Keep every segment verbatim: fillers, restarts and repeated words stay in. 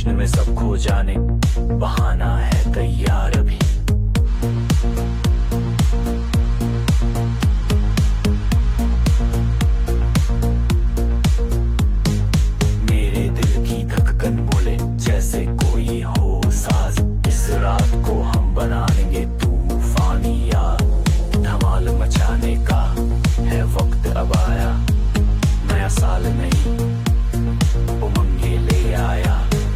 जश्न में सब खो जाने, बहाना है तैयार अभी। मेरे दिल की धड़कन बोले जैसे कोई हो साज, इस रात को हम बना लेंगे तूफानी याद। धमाल मचाने का है वक्त अब आया, नया साल नहीं उमंगे ले आया।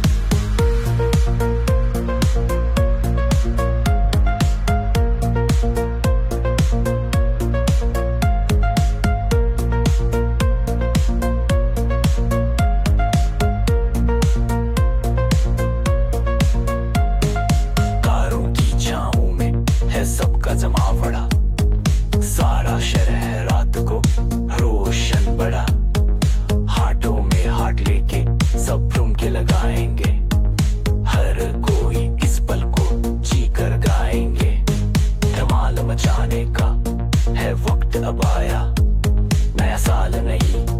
कारों की छाँव में है सबका जमावड़ा, सारा शहर रात को रोशन बड़ा। हाथों में हाथ लेके सब ठुमके लगाएंगे, हर कोई इस पल को जी कर गाएंगे। धमाल मचाने का है वक्त अब आया, नया साल नहीं